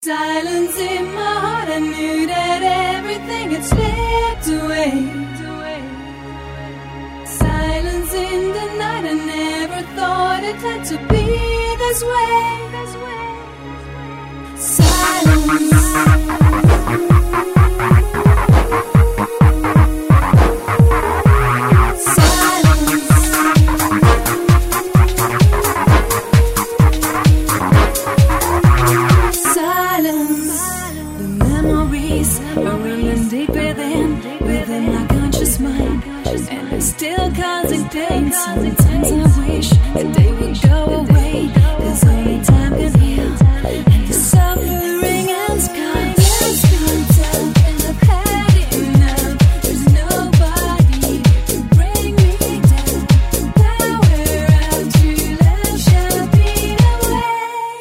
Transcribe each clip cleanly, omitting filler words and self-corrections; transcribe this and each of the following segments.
Silence in my heart, I knew that everything had slipped away. Silence in the night, I never thought it had to be this way. Silence. Are running deep within my conscious mind, and it's still causing pain. Sometimes I wish that they would go away, 'cause only time can heal, and the suffering and scars has been tough, and I've had enough. There's nobody to bring me down. The power of true love shall beat away.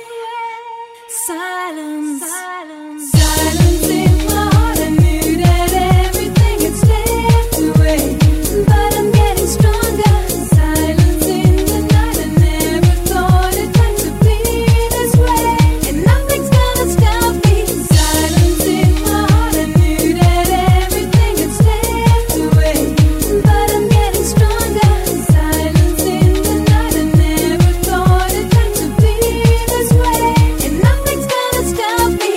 Silence. Silence in my heart, I knew that everything had slipped away, but I'm getting stronger. Silence in the night, I never thought it had to be this way, and nothing's gonna stop me. Silence in my heart, I knew that everything had slipped away, but I'm getting stronger. Silence in the night, I never thought it had to be this way, and nothing's gonna stop me.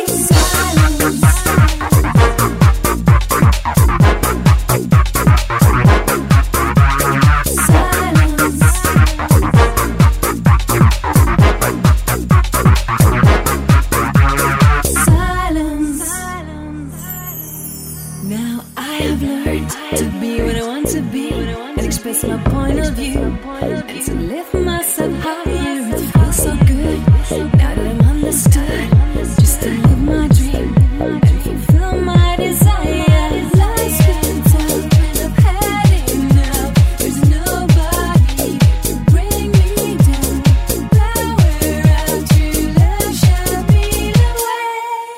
Now I have learned to be what I want to be, and express my point of view, and to lift myself higher. It feels so good now that I'm understood, just to live my dream and fulfill my desire. Life's been tough, and I've had enough. There's nobody to bring me down. The power of true love shall beat away.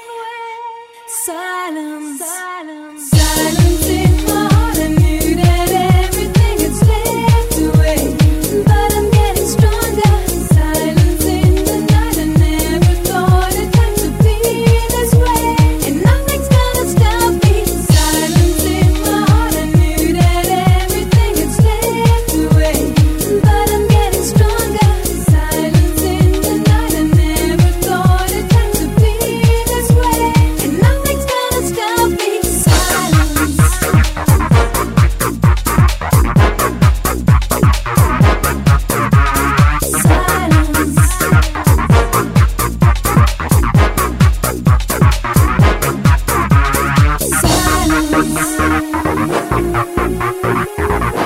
Silence. Silence in my heart, I knew that everything had slipped away, but I'm getting stronger. Silence in the night, I never thought it had to be this way, and nothing's gonna stop me. Silence in my heart, I knew that everything had slipped away, but I'm getting stronger. Silence in the night, I never thought it had to be this way, and nothing's gonna stop me. Silence. Silence.